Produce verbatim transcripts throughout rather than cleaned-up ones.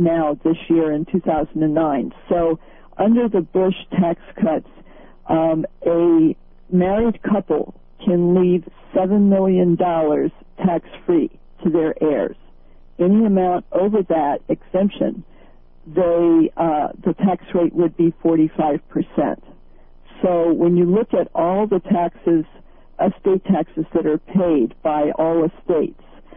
now this year in two thousand nine. So under the Bush tax cuts, um, a married couple can leave seven million dollars tax-free to their heirs. Any amount over that exemption, they, uh, the tax rate would be forty-five percent. So when you look at all the taxes, estate taxes that are paid by all estates,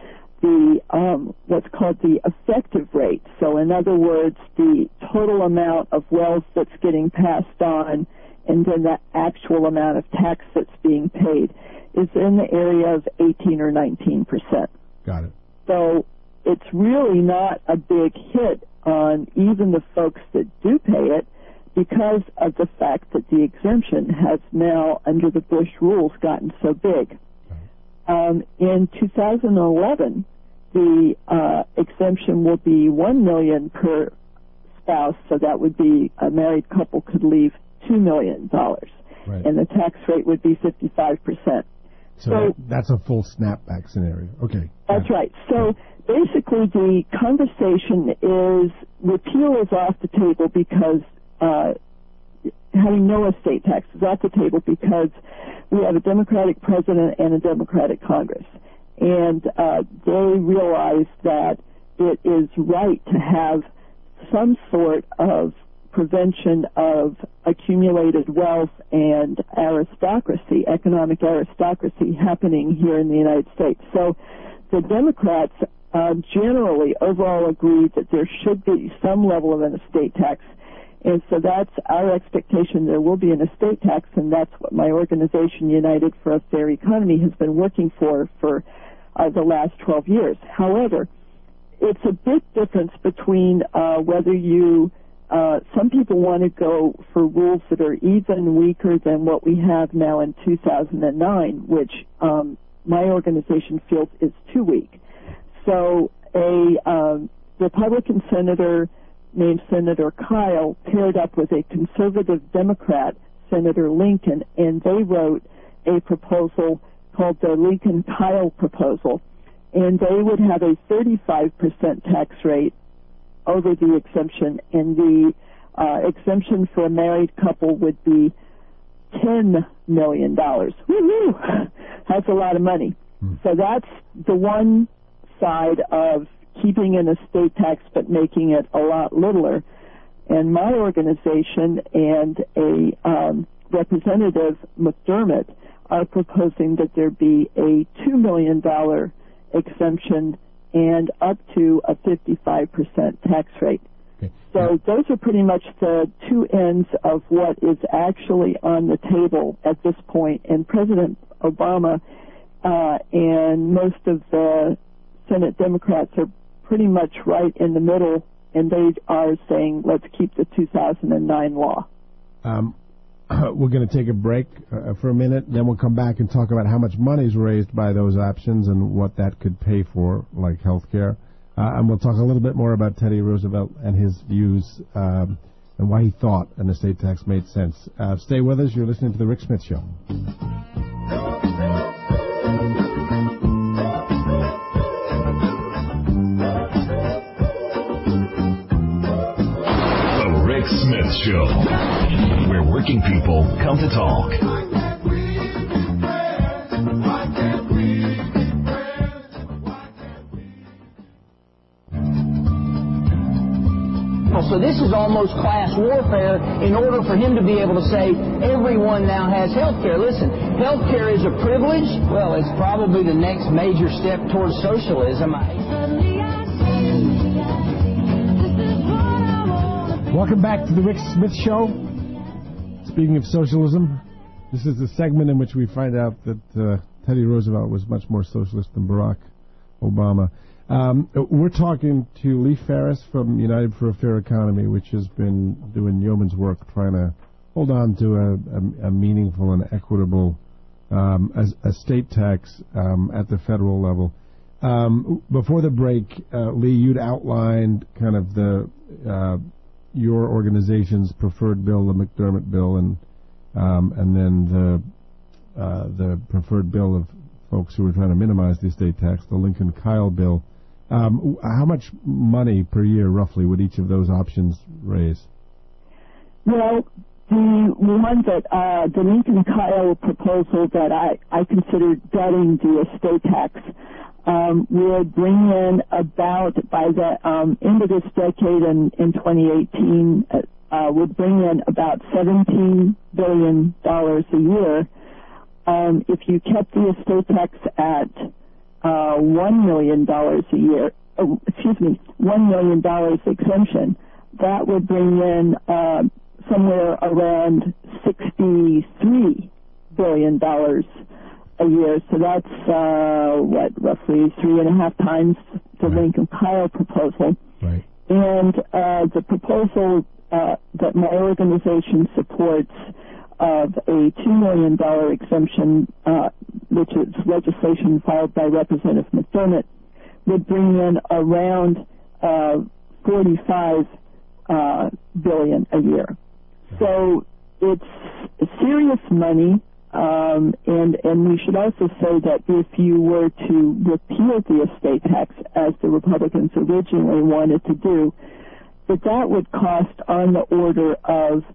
the um, what's called the effective rate, so in other words, the total amount of wealth that's getting passed on and then the actual amount of tax that's being paid, is in the area of eighteen or nineteen percent. Got it. So it's really not a big hit on even the folks that do pay it, because of the fact that the exemption has now, under the Bush rules, gotten so big. Um, in two thousand eleven, the uh, exemption will be one million dollars per spouse, so that would be a married couple could leave two million dollars, right. And the tax rate would be fifty-five percent. So, so that, that's a full snapback scenario. Okay. That's yeah. right. So basically the conversation is repeal is off the table because uh, having no estate tax is off the table because we have a Democratic president and a Democratic Congress. And uh, they realize that it is right to have some sort of prevention of accumulated wealth and aristocracy, economic aristocracy happening here in the United States. So the Democrats uh, generally overall agree that there should be some level of an estate tax. And so that's our expectation. There will be an estate tax, and that's what my organization, United for a Fair Economy, has been working for for uh, the last twelve years. However, it's a big difference between uh, whether you, uh, some people want to go for rules that are even weaker than what we have now in two thousand nine, which um, my organization feels is too weak. So a um, Republican senator named Senator Kyle paired up with a conservative Democrat, Senator Lincoln, and they wrote a proposal called the Lincoln-Kyle proposal, and they would have a thirty-five percent tax rate over the exemption, and the uh, exemption for a married couple would be ten million dollars. Woo-hoo! That's a lot of money. Mm. So that's the one side of keeping an estate tax but making it a lot littler. And my organization and a um, Representative McDermott are proposing that there be a two million dollars exemption and up to a fifty-five percent tax rate. Okay. So those are pretty much the two ends of what is actually on the table at this point. And President Obama uh, and most of the Senate Democrats are pretty much right in the middle, and they are saying, let's keep the two thousand nine law. Um, we're going to take a break uh, for a minute, then we'll come back and talk about how much money is raised by those options and what that could pay for, like health care. Uh, and we'll talk a little bit more about Teddy Roosevelt and his views um, and why he thought an estate tax made sense. Uh, stay with us. You're listening to The Rick Smith Show. Smith Show, where working people come to talk. So this is almost class warfare in order for him to be able to say everyone now has health care. Listen, health care is a privilege. Well, it's probably the next major step towards socialism. Welcome back to the Rick Smith Show. Speaking of socialism, this is the segment in which we find out that uh, Teddy Roosevelt was much more socialist than Barack Obama. Um, we're talking to Lee Ferris from United for a Fair Economy, which has been doing yeoman's work trying to hold on to a, a, a meaningful and equitable um, estate tax um, at the federal level. Um, before the break, uh, Lee, you'd outlined kind of the uh, your organization's preferred bill, the McDermott bill, and um, and then the uh, the preferred bill of folks who were trying to minimize the estate tax, the Lincoln-Kyle bill. Um, how much money per year, roughly, would each of those options raise? Well, the one that uh, the Lincoln-Kyle proposal that I, I considered gutting the estate tax um, would bring in about, by the um, end of this decade in, in twenty eighteen, uh, uh, would bring in about seventeen billion dollars a year. Um, if you kept the estate tax at uh, one million dollars a year, oh, excuse me, one million dollars exemption, that would bring in uh, somewhere around sixty-three billion dollars a year. So that's, uh, what, roughly three and a half times the right. Lincoln-Kyle proposal. Right. And uh, the proposal uh, that my organization supports of a two million dollars exemption, uh, which is legislation filed by Representative McDermott, would bring in around uh, forty-five uh, billion dollars a year. So it's serious money, um, and and we should also say that if you were to repeal the estate tax, as the Republicans originally wanted to do, that that would cost on the order of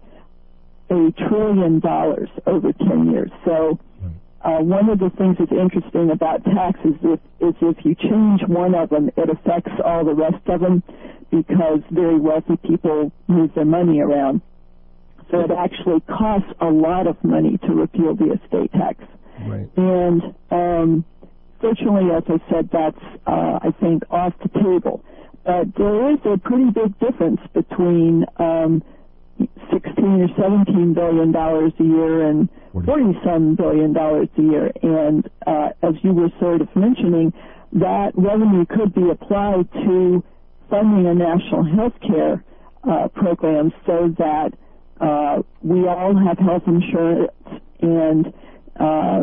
a trillion dollars over ten years. So uh, one of the things that's interesting about taxes is, is if you change one of them, it affects all the rest of them because very wealthy people move their money around. So it actually costs a lot of money to repeal the estate tax. Right. And um, fortunately, as I said, that's, uh, I think, off the table. But there is a pretty big difference between um, sixteen or seventeen billion dollars a year and forty some billion dollars a year. And uh, as you were sort of mentioning, that revenue could be applied to funding a national health care uh, program so that uh, we all have health insurance and uh,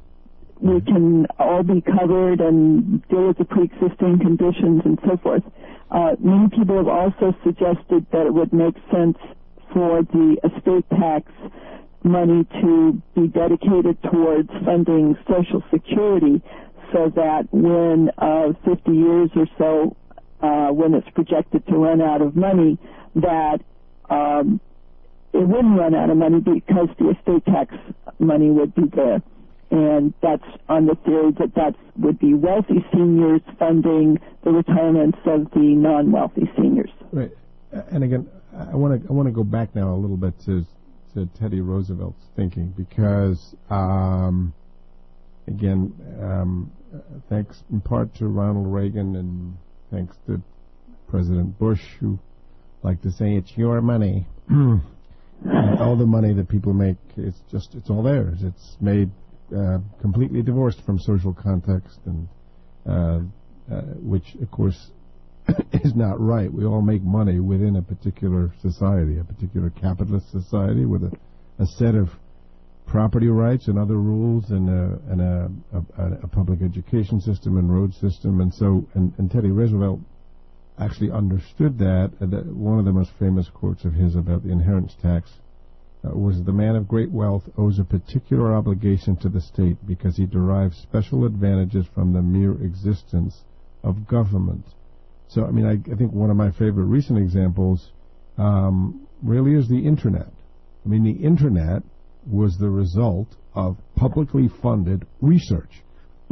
we can all be covered and deal with the pre-existing conditions and so forth. Uh, many people have also suggested that it would make sense for the estate tax money to be dedicated towards funding Social Security so that when uh, fifty years or so, uh, when it's projected to run out of money, that um, it wouldn't run out of money because the estate tax money would be there. And that's on the theory that that would be wealthy seniors funding the retirements of the non-wealthy seniors. Right. And again, I want to I want to go back now a little bit to to Teddy Roosevelt's thinking because, um, again, um, thanks in part to Ronald Reagan and thanks to President Bush, who like to say it's your money. All the money that people make, it's just it's all theirs. It's made uh, completely divorced from social context, and uh, uh, which of course is not right. We all make money within a particular society, a particular capitalist society with a, a set of property rights and other rules and a, and a, a, a public education system and road system. And so, and, and Teddy Roosevelt actually understood that. Uh, that one of the most famous quotes of his about the inheritance tax uh, was, "The man of great wealth owes a particular obligation to the state because he derives special advantages from the mere existence of government." So, I mean, I, I think one of my favorite recent examples um, really is the Internet. I mean, the Internet was the result of publicly funded research.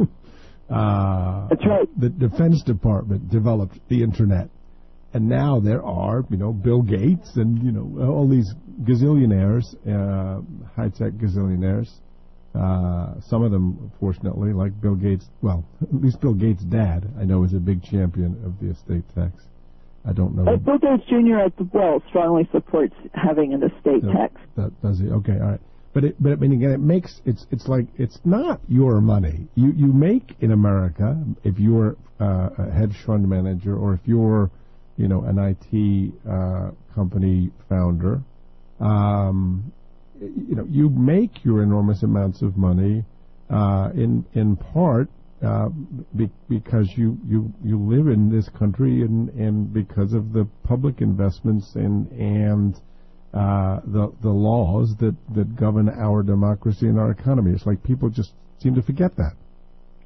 uh, That's right. The Defense Department developed the Internet. And now there are, you know, Bill Gates and, you know, all these gazillionaires, uh, high-tech gazillionaires. Uh, some of them, fortunately, like Bill Gates, well, at least Bill Gates' dad, I know, is a big champion of the estate tax. I don't know. Uh, Bill Gates Junior as well strongly supports having an estate no, tax. That, does he? Okay, all right. But it, but I mean, again, it makes it's it's like it's not your money. You you make in America if you're uh, a hedge fund manager or if you're, you know, an I T uh, company founder. Um, You know, you make your enormous amounts of money uh, in in part uh, be, because you, you you live in this country and, and because of the public investments and and uh, the the laws that, that govern our democracy and our economy. It's like people just seem to forget that.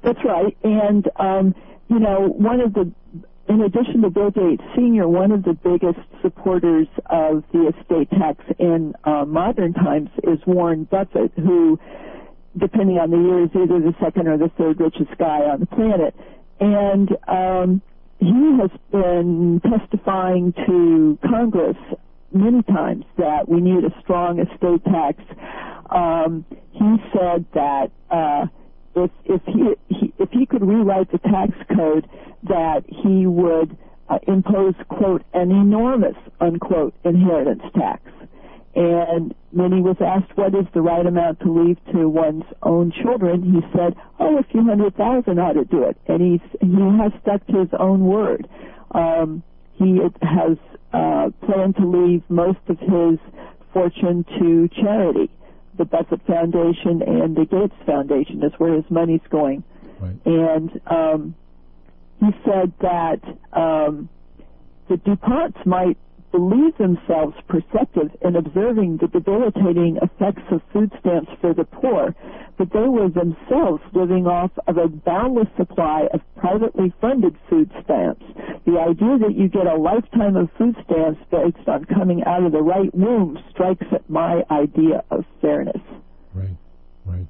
That's right. And, um, you know, one of the, in addition to Bill Gates Senior, one of the biggest supporters of the estate tax in uh, modern times is Warren Buffett, who, depending on the year, is either the second or the third richest guy on the planet. And um, he has been testifying to Congress many times that we need a strong estate tax. Um, he said that uh, if if he, he if he could rewrite the tax code, that he would uh, impose, quote, an enormous, unquote, inheritance tax. And when he was asked what is the right amount to leave to one's own children, he said, oh, a few hundred thousand ought to do it. And he's, he has stuck to his own word. Um, he has uh, planned to leave most of his fortune to charity. The Buffett Foundation and the Gates Foundation is where his money's going. Right. And um, he said that um, the DuPonts might believe themselves perceptive in observing the debilitating effects of food stamps for the poor, but they were themselves living off of a boundless supply of privately funded food stamps. The idea that you get a lifetime of food stamps based on coming out of the right womb strikes at my idea of fairness. Right, right.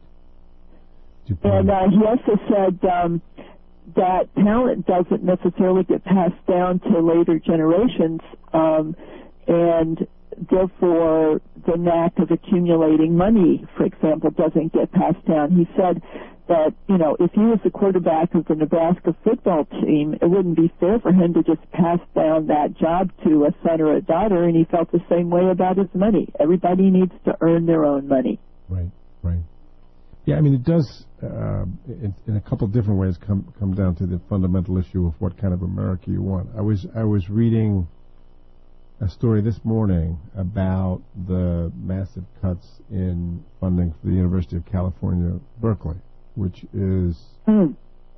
And uh, he also said um, that talent doesn't necessarily get passed down to later generations, um, and therefore the knack of accumulating money, for example, doesn't get passed down. He said that, you know, if he was the quarterback of the Nebraska football team, it wouldn't be fair for him to just pass down that job to a son or a daughter, and he felt the same way about his money. Everybody needs to earn their own money. Right, right. Yeah, I mean, it does, uh, in, in a couple of different ways, come come down to the fundamental issue of what kind of America you want. I was I was reading a story this morning about the massive cuts in funding for the University of California, Berkeley, which is, mm.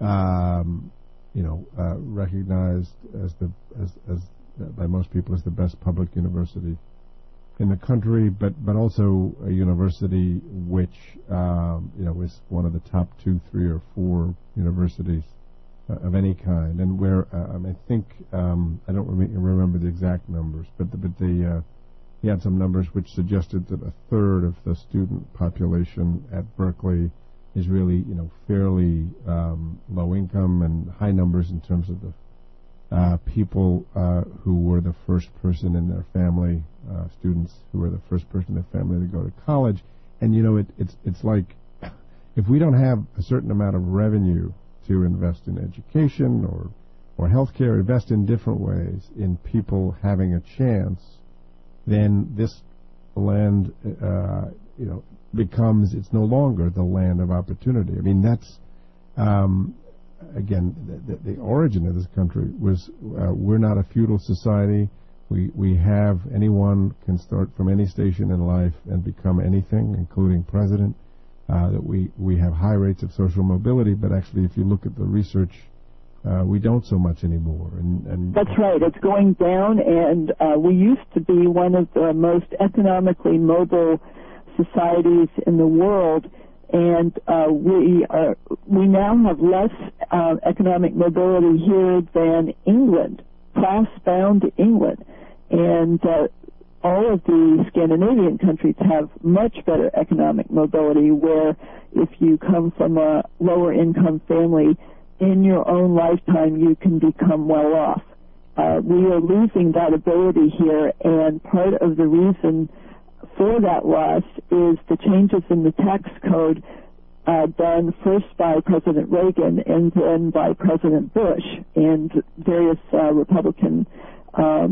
um, you know, uh, recognized as the as as uh, by most people as the best public university in the country, but, but also a university which, um, you know, is one of the top two, three, or four universities uh, of any kind, and where um, I think um, I don't rem- remember the exact numbers, but the, but the uh, he had some numbers which suggested that a third of the student population at Berkeley is really, you know, fairly um, low income, and high numbers in terms of the Uh, people uh, who were the first person in their family, uh, students who were the first person in their family to go to college. And, you know, it, it's it's like if we don't have a certain amount of revenue to invest in education or, or healthcare, invest in different ways in people having a chance, then this land, uh, you know, becomes, it's no longer the land of opportunity. I mean, that's... Um, Again, the, the origin of this country was uh, we're not a feudal society. We we have anyone can start from any station in life and become anything, including president. Uh, that we, we have high rates of social mobility, but actually, if you look at the research, uh, we don't so much anymore. And, and that's right; it's going down. And uh, we used to be one of the most economically mobile societies in the world. And uh, we are, we now have less uh, economic mobility here than England, class-bound England. And uh, all of the Scandinavian countries have much better economic mobility, where if you come from a lower-income family, in your own lifetime you can become well off. Uh, we are losing that ability here, and part of the reason for that loss is the changes in the tax code uh, done first by President Reagan and then by President Bush and various uh, Republican um,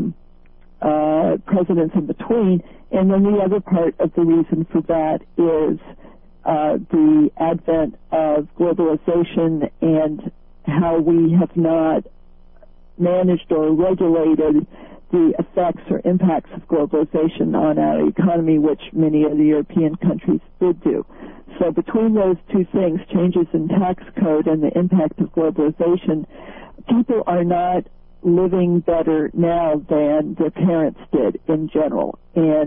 uh, presidents in between. And then the other part of the reason for that is uh, the advent of globalization and how we have not managed or regulated the effects or impacts of globalization on our economy, which many of the European countries did do. So between those two things, changes in tax code and the impact of globalization, people are not living better now than their parents did in general. And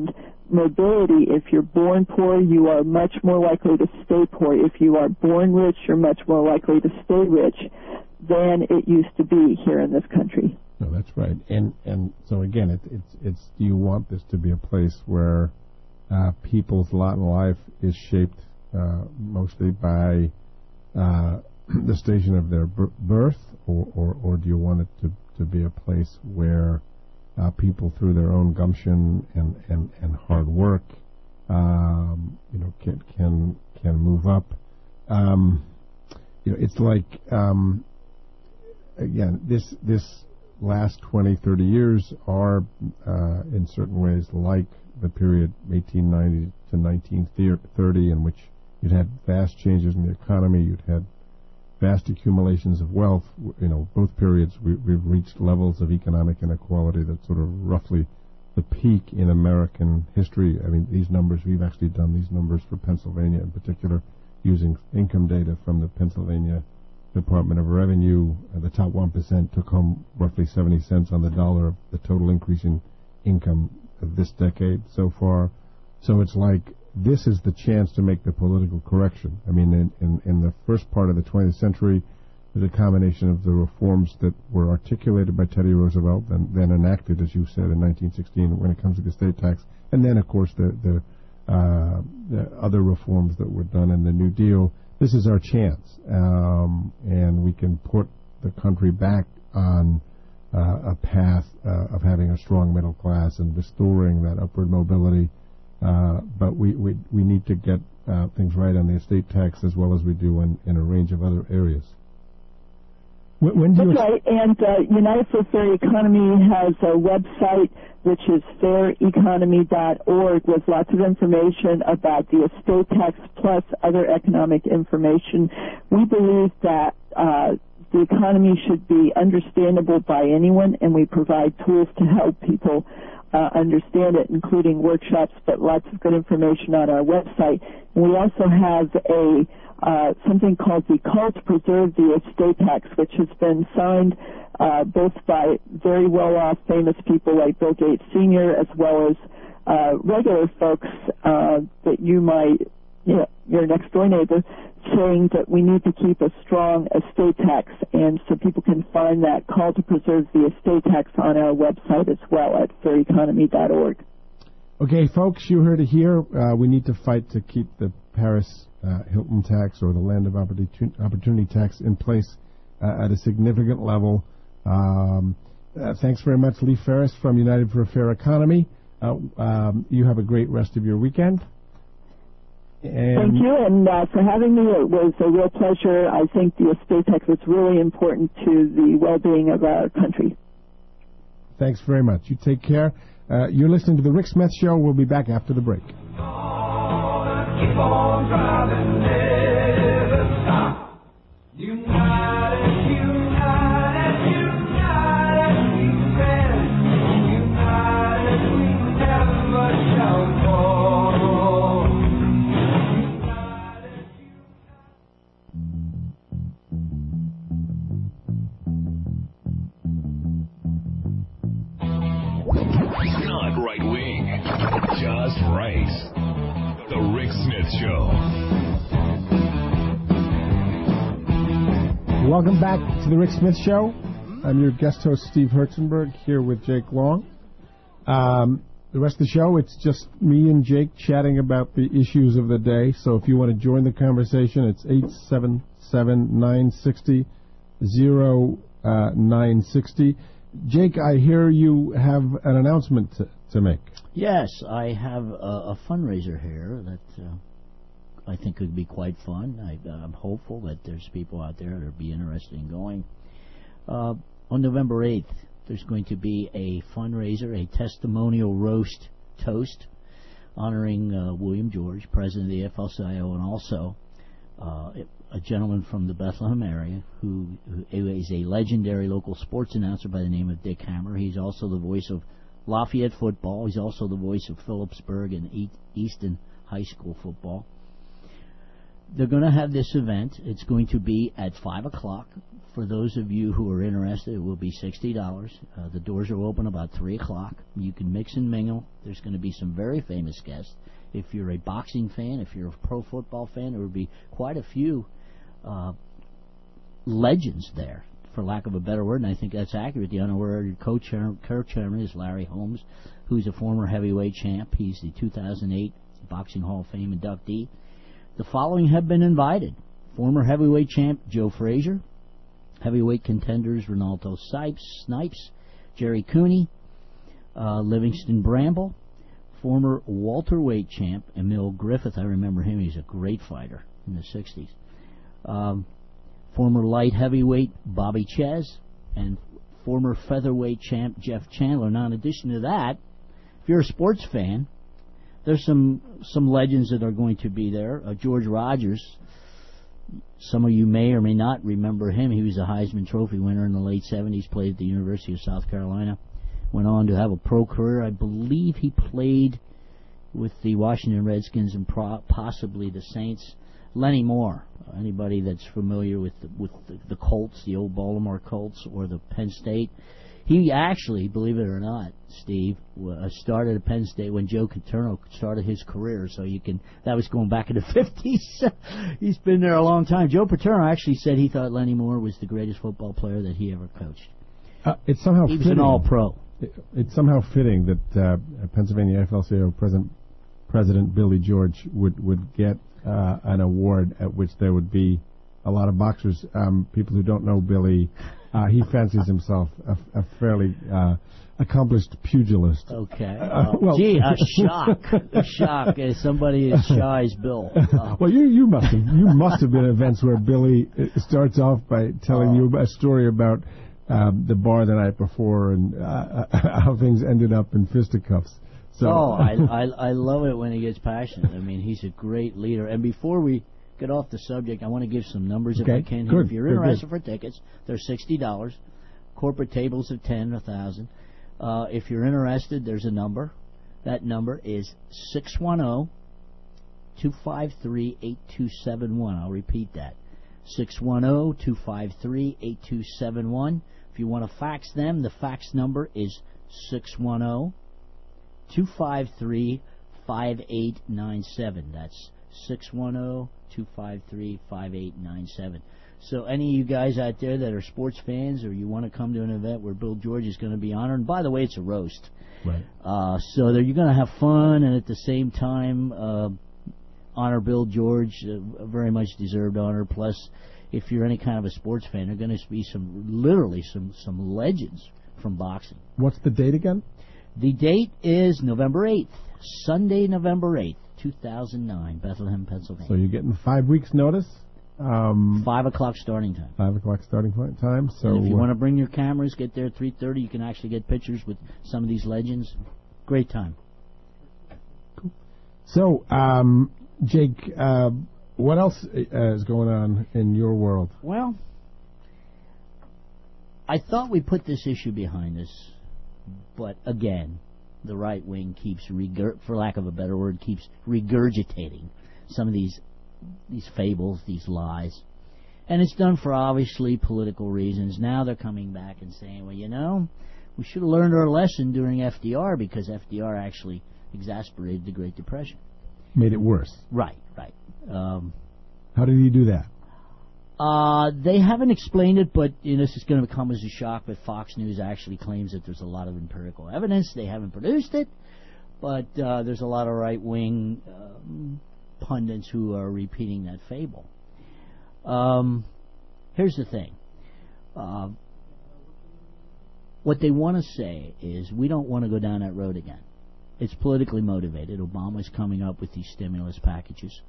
mobility. If you're born poor, you are much more likely to stay poor. If you are born rich, you're much more likely to stay rich than it used to be here in this country. No, that's right. And and so again, it, it's it's do you want this to be a place where uh, people's lot in life is shaped uh, mostly by uh, the station of their b- birth, or, or or do you want it to to be a place where uh, people, through their own gumption and, and, and hard work, um, you know, can can can move up? Um, you know, it's like um, again, this this last twenty, thirty years are uh, in certain ways like the period eighteen ninety to nineteen thirty, in which you'd had vast changes in the economy, you'd had vast accumulations of wealth. You know, both periods we, we've reached levels of economic inequality that's sort of roughly the peak in American history. I mean, these numbers, we've actually done these numbers for Pennsylvania in particular, using income data from the Pennsylvania Department of Revenue. Uh, the top one percent took home roughly seventy cents on the dollar of the total increase in income of this decade so far. So it's like, this is the chance to make the political correction. I mean, in, in, in the first part of the twentieth century, there's a combination of the reforms that were articulated by Teddy Roosevelt and then enacted, as you said, in nineteen sixteen when it comes to the estate tax, and then, of course, the, the, uh, the other reforms that were done in the New Deal. This is our chance, um, and we can put the country back on uh, a path uh, of having a strong middle class and restoring that upward mobility. Uh, but we, we we need to get uh, things right on the estate tax as well as we do in, in a range of other areas. When, when do That's you right. And uh, United for a Fair Economy has a website which is fair economy dot org with lots of information about the estate tax plus other economic information. We believe that uh, the economy should be understandable by anyone, and we provide tools to help people Uh, understand it, including workshops, but lots of good information on our website. And we also have a uh, something called the Call to Preserve the Estate Tax, which has been signed uh, both by very well-off famous people like Bill Gates Senior as well as uh, regular folks uh, that you might, you know, your next-door neighbor, saying that we need to keep a strong estate tax, and so people can find that Call to Preserve the Estate Tax on our website as well at fair economy dot org. Okay, folks, you heard it here. Uh, we need to fight to keep the Paris uh, Hilton tax, or the Land of Opportunity tax, in place uh, at a significant level. Um, uh, thanks very much, Lee Ferris from United for a Fair Economy. Uh, um, you have a great rest of your weekend. And Thank you, and uh, for having me. It was a real pleasure. I think the estate tax is really important to the well-being of our country. Thanks very much. You take care. Uh, you're listening to The Rick Smith Show. We'll be back after the break. Keep on driving, never stop. United, united, united, we stand. United, we never shall fall. Not right wing, just right. The Rick Smith Show. Welcome back to The Rick Smith Show. I'm your guest host, Steve Herzenberg, here with Jake Long. Um, the rest of the show, it's just me and Jake chatting about the issues of the day. So if you want to join the conversation, it's eight seven seven, nine six zero, nine six zero. Jake, I hear you have an announcement to, to make. Yes, I have a, a fundraiser here that uh, I think could be quite fun. I, uh, I'm hopeful that there's people out there that would be interested in going. Uh, on November eighth, there's going to be a fundraiser, a testimonial roast toast, honoring uh, William George, president of the A F L C I O, and also uh, a gentleman from the Bethlehem area who, who is a legendary local sports announcer by the name of Dick Hammer. He's also the voice of Lafayette football. He's also the voice of Phillipsburg and Easton High School football. they're going to have this event. It's going to be at five o'clock. For those of you who are interested, it will be sixty dollars. Uh, the doors are open about three o'clock. You can mix and mingle. There's going to be some very famous guests. If you're a boxing fan, if you're a pro football fan, there will be quite a few uh, legends there, for lack of a better word, and I think that's accurate. The honorary co-chairman is Larry Holmes, who's a former heavyweight champ. He's the two thousand eight Boxing Hall of Fame inductee. The following have been invited: former heavyweight champ Joe Frazier, heavyweight contenders Ronaldo Snipes, Snipes Jerry Cooney, uh, Livingston Bramble, former welterweight champ Emil Griffith. I remember him. He's a great fighter in the sixties. Um, former light heavyweight Bobby Ches, and former featherweight champ Jeff Chandler. Now, in addition to that, if you're a sports fan, there's some some legends that are going to be there. Uh, George Rogers, some of you may or may not remember him. He was a Heisman Trophy winner in the late seventies, played at the University of South Carolina, went on to have a pro career. I believe he played with the Washington Redskins and pro- possibly the Saints. Lenny Moore, anybody that's familiar with the, with the, the Colts, the old Baltimore Colts, or the Penn State, he actually, believe it or not, Steve, uh, started at Penn State when Joe Paterno started his career. So you can, that was going back in the fifties. He's been there a long time. Joe Paterno actually said he thought Lenny Moore was the greatest football player that he ever coached. Uh, it's somehow he was fitting. an all-pro. It, it's somehow fitting that uh, Pennsylvania F L C A O President President Billy George would would get uh, an award at which there would be a lot of boxers. Um, people who don't know Billy, uh, he fancies himself a, a fairly uh, accomplished pugilist. Okay. Uh, Uh, well, gee, a shock, a shock. Uh, somebody as shy as Bill. Uh, well, you you must have you must have been at events where Billy uh, starts off by telling Oh. you a story about um, the bar the night before and uh, how things ended up in fisticuffs. So, oh, I, I I love it when he gets passionate. I mean, he's a great leader. And before we get off the subject, I want to give some numbers if Okay, I can. Here. good, If you're good, interested good. for tickets, they're sixty dollars. Corporate tables of ten, a thousand. Uh, if you're interested, there's a number. That number is six one zero, two five three, eight two seven one. I'll repeat that. six one zero, two five three, eight two seven one. If you want to fax them, the fax number is six one zero, two five three, five eight nine seven. That's six one zero, two five three, five eight nine seven. So any of you guys out there that are sports fans or you want to come to an event where Bill George is going to be honored, and by the way, it's a roast. right. Uh, so that you're going to have fun and at the same time uh, honor Bill George, uh, a very much deserved honor. Plus, if you're any kind of a sports fan, there are going to be some, literally some, some legends from boxing. What's the date again? The date is November eighth, Sunday, November eighth, two thousand nine, Bethlehem, Pennsylvania. So you're getting five weeks' notice. Um, Five o'clock starting time. Five o'clock starting point time. So And if you uh, want to bring your cameras, get there at three thirty. You can actually get pictures with some of these legends. Great time. So, um, Jake, uh, what else uh, is going on in your world? Well, I thought we put this issue behind us, but again, the right wing keeps, regur- for lack of a better word, keeps regurgitating some of these these fables, these lies. And it's done for obviously political reasons. Now they're coming back and saying, well, you know, we should have learned our lesson during F D R because F D R actually exacerbated the Great Depression. Made it worse. Right, right. Um, How did he do that? uh, they haven't explained it, but you know, this is going to come as a shock, but Fox News actually claims that there's a lot of empirical evidence. They haven't produced it, but uh, there's a lot of right-wing um, pundits who are repeating that fable. Um, here's the thing. Uh, what they want to say is we don't want to go down that road again. It's politically motivated. Obama's coming up with these stimulus packages.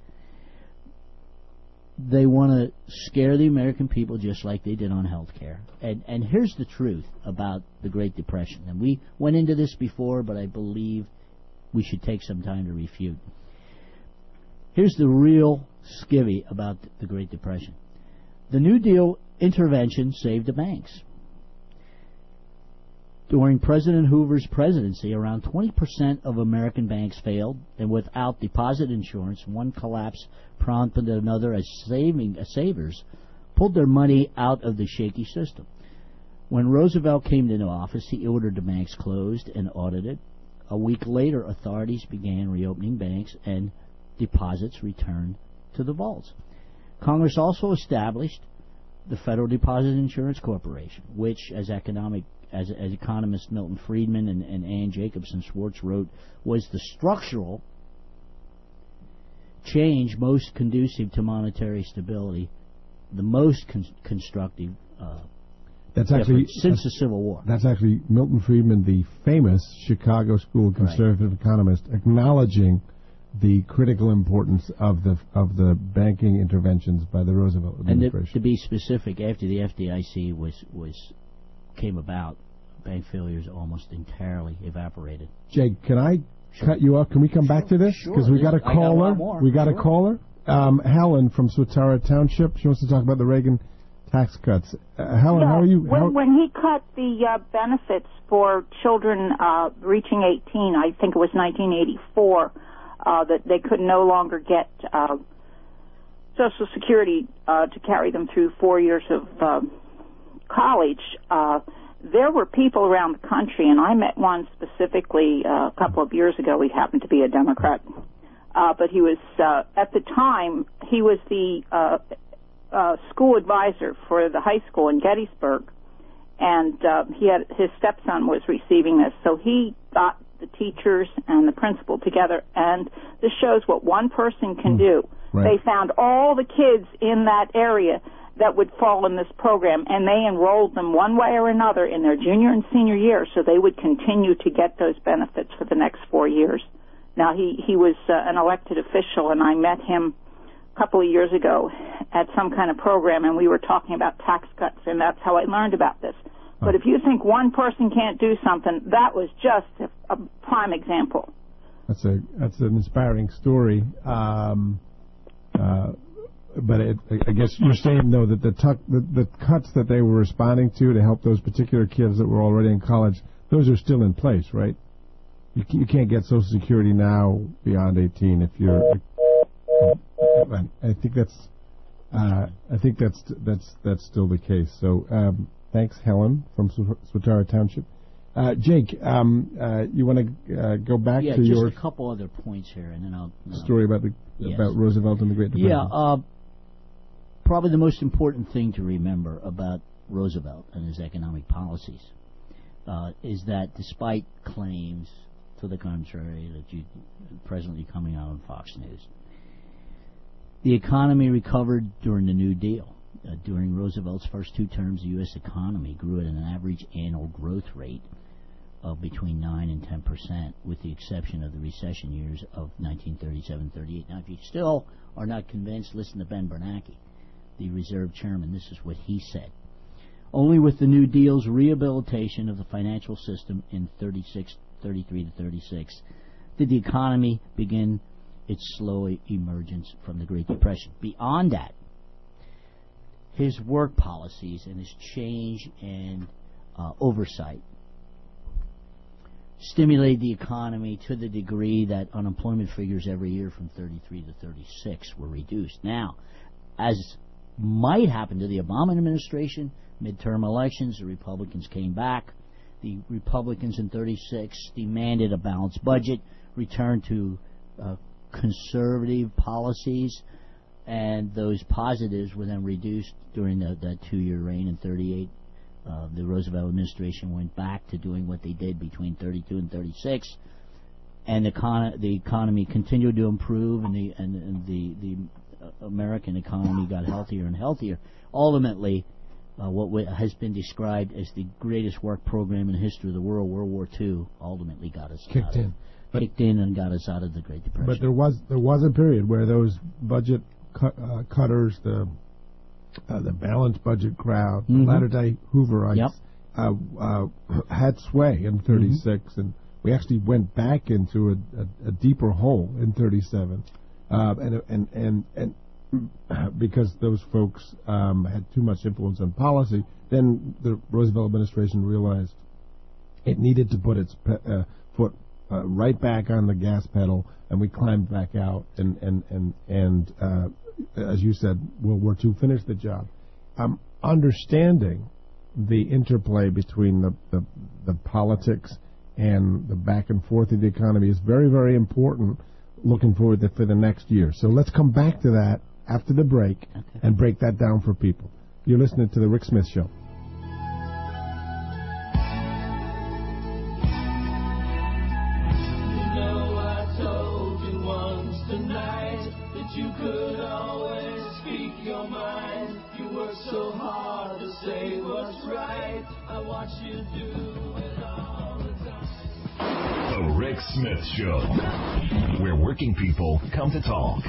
They want to scare the American people just like they did on health care. And, and here's the truth about the Great Depression. And we went into this before, but I believe we should take some time to refute. Here's the real skivvy about the Great Depression. The New Deal intervention saved the banks. During President Hoover's presidency, around twenty percent of American banks failed, and without deposit insurance, one collapse prompted another as saving as savers pulled their money out of the shaky system. When Roosevelt came into office, he ordered the banks closed and audited. A week later, authorities began reopening banks and deposits returned to the vaults. Congress also established the Federal Deposit Insurance Corporation, which, as economic as, as economists Milton Friedman and, and Ann Jacobson Schwartz wrote, was the structural change most conducive to monetary stability, the most con- constructive uh, That's actually since that's, the Civil War. That's actually Milton Friedman, the famous Chicago School conservative right. economist, acknowledging the critical importance of the of the banking interventions by the Roosevelt administration. And to, to be specific, after the F D I C was was came about, bank failures almost entirely evaporated. Jake, can I sure. cut you off? Can we come sure. back to this? Because Sure. we got a caller. Got we got sure. a caller. Um, Helen from Swatara Township. She wants to talk about the Reagan tax cuts. Uh, Helen, yeah, how are you? When, how when he cut the uh, benefits for children uh, reaching eighteen, I think it was nineteen eighty-four, uh, that they could no longer get uh, Social Security uh, to carry them through four years of uh, college. Uh, there were people around the country, and I met one specifically uh, a couple of years ago. He happened to be a Democrat, uh, but he was uh, at the time he was the uh, Uh, school advisor for the high school in Gettysburg, and uh, he had his stepson was receiving this, so he got the teachers and the principal together, and this shows what one person can mm, do. Right. They found all the kids in that area that would fall in this program, and they enrolled them one way or another in their junior and senior year, so they would continue to get those benefits for the next four years. Now, he, he was uh, an elected official, and I met him a couple of years ago at some kind of program, and we were talking about tax cuts, and that's how I learned about this. Oh. But if you think one person can't do something, that was just a, a prime example. That's a that's an inspiring story. Um, uh, but it, I guess you're saying though that the, tuck, the the cuts that they were responding to to help those particular kids that were already in college, those are still in place, right? You you can't get Social Security now beyond eighteen if you're. I think that's uh, I think that's that's that's still the case. So um, thanks, Helen from Swatara Township. Uh, Jake, um, uh, you want to uh, go back yeah, to just your a couple other points here, and then I'll uh, story about the yes. about Roosevelt and the Great Depression. Yeah, uh, probably the most important thing to remember about Roosevelt and his economic policies uh, is that despite claims to the contrary that you presently coming out on Fox News, the economy recovered during the New Deal. Uh, during Roosevelt's first two terms, the U S economy grew at an average annual growth rate of between nine and ten percent, with the exception of the recession years of nineteen thirty-seven thirty-eight. Now, if you still are not convinced, listen to Ben Bernanke, the Reserve Chairman. This is what he said. Only with the New Deal's rehabilitation of the financial system in thirty-six, thirty-three to thirty-six did the economy begin its slow emergence from the Great Depression. Beyond that, his work policies and his change in uh, oversight stimulated the economy to the degree that unemployment figures every year from thirty-three to thirty-six were reduced. Now, as might happen to the Obama administration, midterm elections, the Republicans came back. The Republicans in thirty-six demanded a balanced budget, returned to uh, conservative policies, and those positives were then reduced during the, that two-year reign in thirty-eight. Uh, the Roosevelt administration went back to doing what they did between thirty-two and thirty-six, and the, con- the economy continued to improve, and the and, and the the uh, American economy got healthier and healthier. Ultimately, uh, what w- has been described as the greatest work program in the history of the world, World War Two, ultimately got us kicked out in. Of, but, kicked in and got us out of the Great Depression. But there was there was a period where those budget cut, uh, cutters, the uh, the balanced budget crowd, mm-hmm. the latter-day Hooverites, yep. uh, uh, had sway in thirty-six, mm-hmm. and we actually went back into a, a, a deeper hole in thirty-seven, uh, and and and and because those folks um, had too much influence on policy, then the Roosevelt administration realized It needed to put its pe- uh, foot uh, right back on the gas pedal, and we climbed back out. And and and and uh, as you said, World War Two finished the job. Um, understanding the interplay between the, the the politics and the back and forth of the economy is very, very important. Looking forward to for the next year. So let's come back to that after the break okay. and break that down for people. You're listening to The Rick Smith Show. You know I told you once tonight that you could always speak your mind. You work so hard to say what's right. I watch you do it all the time. The Rick Smith Show, where working people come to talk.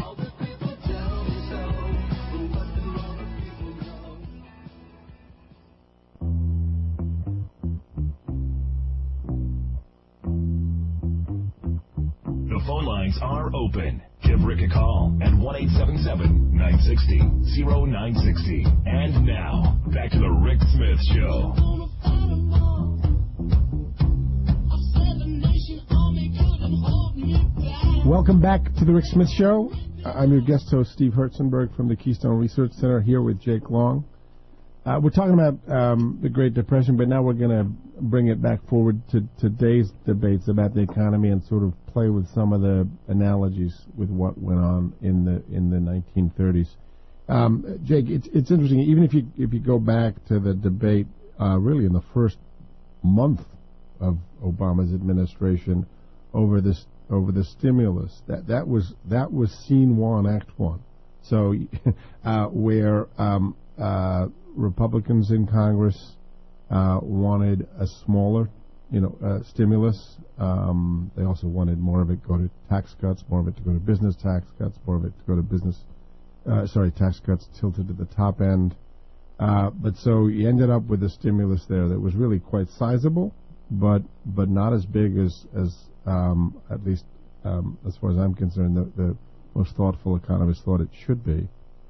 The phone lines are open. Give Rick a call at one eight seven seven, nine six zero, zero nine six zero. And now, back to the Rick Smith Show. Welcome back to the Rick Smith Show. I'm your guest host, Steve Herzenberg from the Keystone Research Center, here with Jake Long. Uh, we're talking about um, the Great Depression, but now we're going to bring it back forward to today's debates about the economy and sort of play with some of the analogies with what went on in the in the nineteen thirties. Um, Jake, it's it's interesting. Even if you if you go back to the debate, uh, really in the first month of Obama's administration over this. over the stimulus, that that was that was scene one, act one. So, uh, where um, uh, Republicans in Congress uh, wanted a smaller, you know, uh, stimulus. Um, they also wanted more of it go to tax cuts, more of it to go to business tax cuts, more of it to go to business. Uh, sorry, tax cuts tilted to the top end. Uh, but so you ended up with a stimulus there that was really quite sizable, but but not as big as as Um, at least um, as far as I'm concerned, the, the most thoughtful economists thought it should be.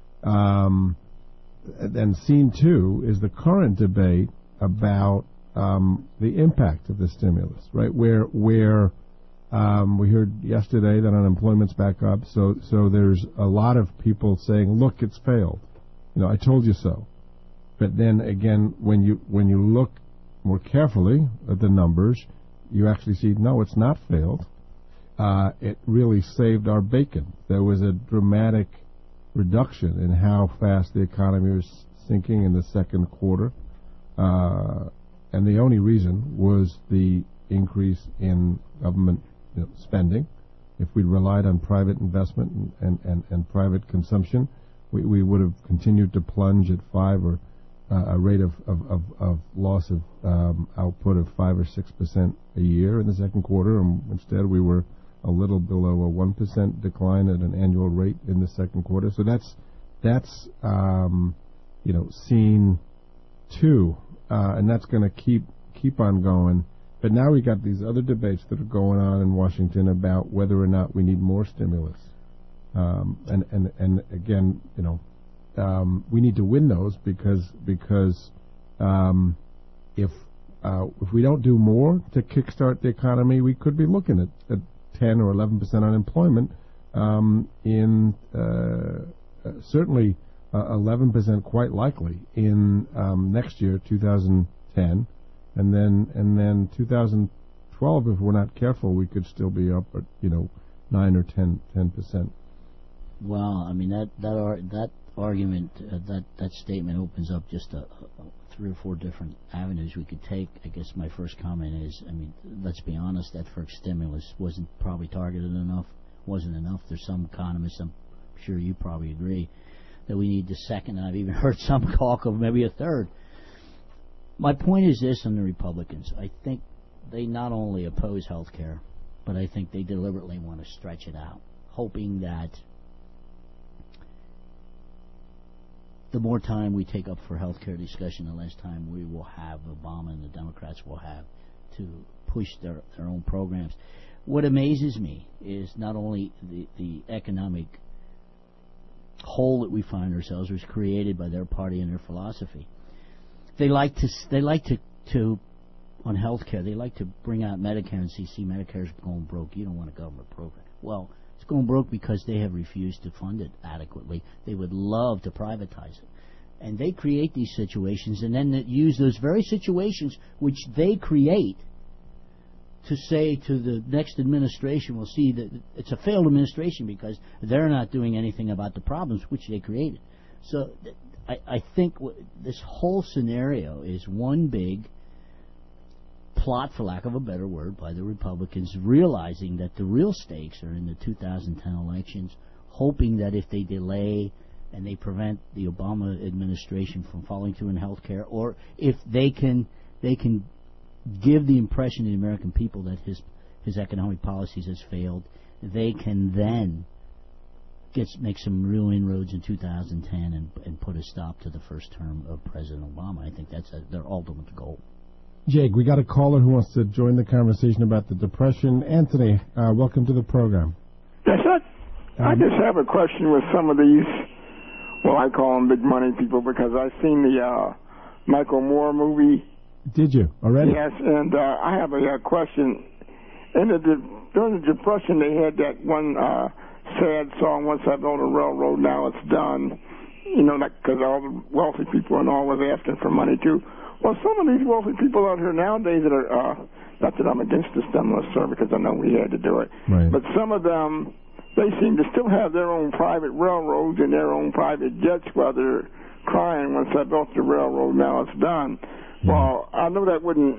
Um, and scene two is the current debate about um, the impact of the stimulus, right? Where where um, we heard yesterday that unemployment's back up, so so there's a lot of people saying, "Look, it's failed." You know, I told you so. But then again, when you when you look more carefully at the numbers, you actually see, no, it's not failed. Uh, it really saved our bacon. There was a dramatic reduction in how fast the economy was sinking in the second quarter. Uh, and the only reason was the increase in government you know, spending. If we'd relied on private investment and, and, and, and private consumption, we, we would have continued to plunge at five or Uh, a rate of, of, of, of loss of um, output of five or six percent a year in the second quarter, and instead we were a little below a one percent decline at an annual rate in the second quarter. So that's that's um, you know scene two, uh, and that's going to keep keep on going. But now we got these other debates that are going on in Washington about whether or not we need more stimulus, um, and and and again, you know. Um, we need to win those because because um, if uh, if we don't do more to kickstart the economy, we could be looking at, at ten or eleven percent unemployment. Um, in uh, uh, certainly uh, eleven percent, quite likely in um, next year, two thousand ten, and then and then two thousand twelve. If we're not careful, we could still be up at you know nine or ten ten percent. Well, I mean that that are that. argument, uh, that that statement opens up just a, a three or four different avenues we could take. I guess my first comment is, I mean, let's be honest, that first stimulus wasn't probably targeted enough, wasn't enough. There's some economists, I'm sure you probably agree, that we need the second, and I've even heard some talk of maybe a third. My point is this on the Republicans. I think they not only oppose health care, but I think they deliberately want to stretch it out, hoping that the more time we take up for health care discussion, the less time we will have, Obama and the Democrats will have, to push their, their own programs. What amazes me is not only the, the economic hole that we find ourselves was created by their party and their philosophy. They like to they like to, to on health care. They like to bring out Medicare and say, see, Medicare's going broke. You don't want a government program. Well, it's going broke because they have refused to fund it adequately. They would love to privatize it. And they create these situations and then use those very situations which they create to say to the next administration, we'll see that it's a failed administration because they're not doing anything about the problems which they created. So th- I, I think w- this whole scenario is one big plot, for lack of a better word, by the Republicans realizing that the real stakes are in the two thousand ten elections, hoping that if they delay and they prevent the Obama administration from following through in health care, or if they can they can give the impression to the American people that his his economic policies has failed, they can then get make some real inroads in two thousand ten and, and put a stop to the first term of President Obama. I think that's a, their ultimate goal. Jake, we got a caller who wants to join the conversation about the Depression. Anthony, uh, welcome to the program. Yes, sir. Um, I just have a question with some of these, well, I call them big money people because I've seen the uh, Michael Moore movie. Did you already? Yes, and uh, I have a, a question. In the during the Depression, they had that one uh, sad song, "Once I Built a Railroad, Now It's Done." You know, like because all the wealthy people and all was asking for money too. Well, some of these wealthy people out here nowadays that are, uh, not that I'm against the stimulus, sir, because I know we had to do it, right. But some of them, they seem to still have their own private railroads and their own private jets while they're crying, "Once I built the railroad, now it's done." Yeah. Well, I know that wouldn't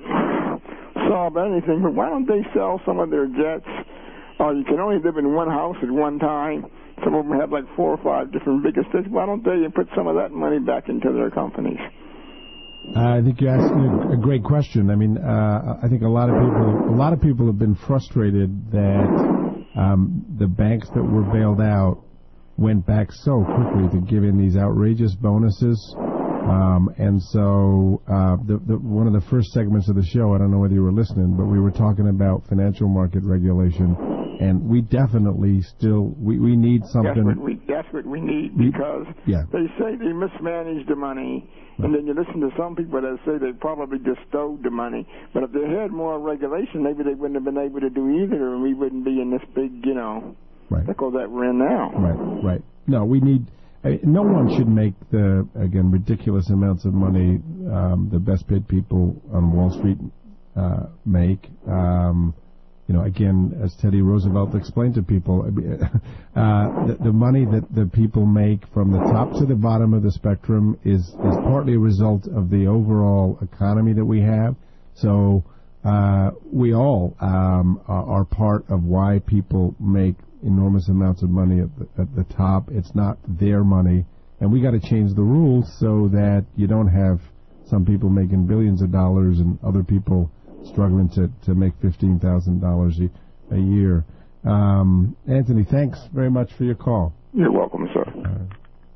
solve anything, but why don't they sell some of their jets? Uh, you can only live in one house at one time. Some of them have like four or five different big estates. Why don't they put some of that money back into their companies? Uh, I think you're asking a, a great question. I mean, uh, I think a lot of people, a lot of people have been frustrated that um, the banks that were bailed out went back so quickly to give in these outrageous bonuses. Um, and so uh, the, the, one of the first segments of the show, I don't know whether you were listening, but we were talking about financial market regulation, and we definitely still we, we need something. That's what we, that's what we need because yeah. they say they mismanaged the money, right. And then you listen to some people that say they probably just stole the money. But if they had more regulation, maybe they wouldn't have been able to do either, and we wouldn't be in this big, you know, right. pickle that we're in now. Right, right. No, we need. No one should make the, again, ridiculous amounts of money um, the best paid people on Wall Street uh, make. Um, you know, again, as Teddy Roosevelt explained to people, uh, the, the money that the people make from the top to the bottom of the spectrum is, is partly a result of the overall economy that we have. So uh, we all um, are, are part of why people make enormous amounts of money at the, at the top. It's not their money, and we got to change the rules so that you don't have some people making billions of dollars and other people struggling to, to make fifteen thousand dollars a year. Um, Anthony, thanks very much for your call. You're welcome, sir. Uh,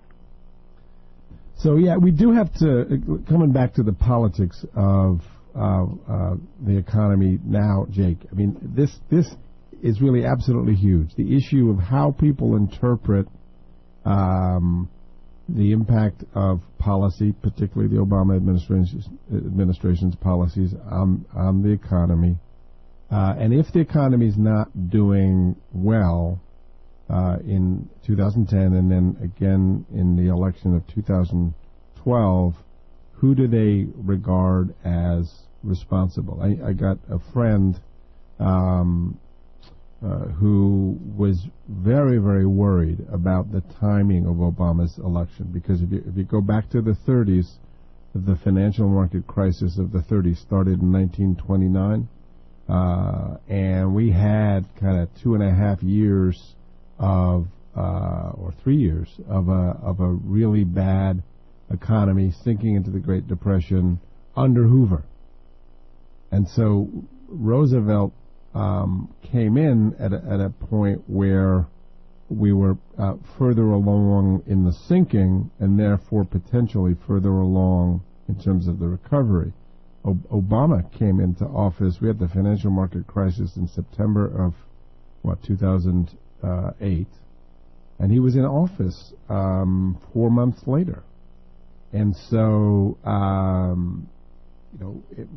so yeah, we do have to, coming back to the politics of uh, uh, the economy now, Jake. I mean, this this. is really absolutely huge. The issue of how people interpret um, the impact of policy, particularly the Obama administration's, administration's policies on, on the economy. Uh, and if the economy is not doing well uh, in two thousand ten and then again in the election of two thousand twelve, who do they regard as responsible? I, I got a friend um, Uh, who was very, very worried about the timing of Obama's election. Because if you, if you go back to the thirties, the financial market crisis of the thirties started in nineteen twenty-nine. Uh, and we had kind of two and a half years of, uh, or three years of a, of a really bad economy sinking into the Great Depression under Hoover. And so Roosevelt Um, came in at a, at a point where we were uh, further along in the sinking and therefore potentially further along in terms of the recovery. O- Obama came into office. We had the financial market crisis in September of, what, two thousand eight. And he was in office um, four months later. And so, um, you know, it was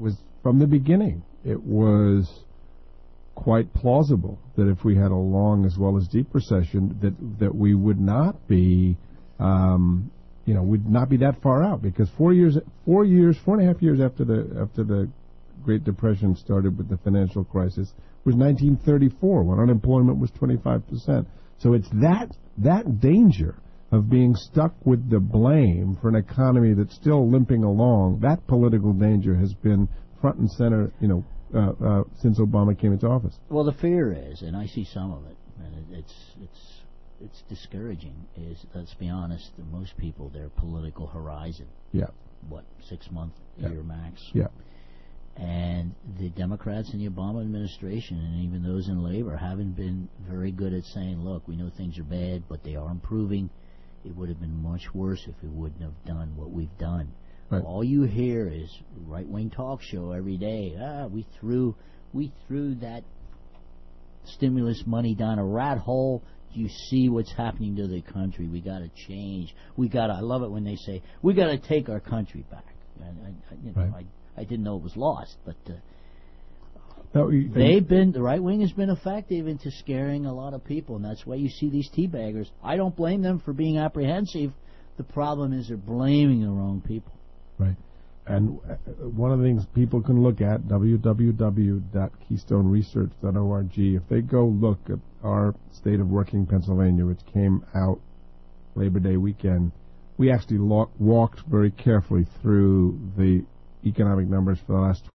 from the beginning, it was quite plausible that if we had a long as well as deep recession, that that we would not be, um, you know, would not be that far out, because four years, four years, four and a half years after the after the Great Depression started with the financial crisis was nineteen thirty-four, when unemployment was twenty-five percent. So it's that that danger of being stuck with the blame for an economy that's still limping along. That political danger has been front and center, you know, uh, uh, since Obama came into office. Well, the fear is, and I see some of it, and it, it's it's it's discouraging. Is, let's be honest, most people, their political horizon, yeah, what, six month, yeah. year max, yeah. And the Democrats in the Obama administration, and even those in labor, haven't been very good at saying, look, we know things are bad, but they are improving. It would have been much worse if we wouldn't have done what we've done. Right. All you hear is right-wing talk show every day. Ah, we threw, we threw that stimulus money down a rat hole. You see what's happening to the country. We got to change. We got. I love it when they say we got to take our country back. And I, I, you know, right. I, I didn't know it was lost, but uh, no, you, they've been the right wing has been effective into scaring a lot of people, and that's why you see these teabaggers. I don't blame them for being apprehensive. The problem is they're blaming the wrong people. Right. And one of the things people can look at, w w w dot keystone research dot org, if they go look at our State of Working Pennsylvania, which came out Labor Day weekend, we actually lo- walked very carefully through the economic numbers for the last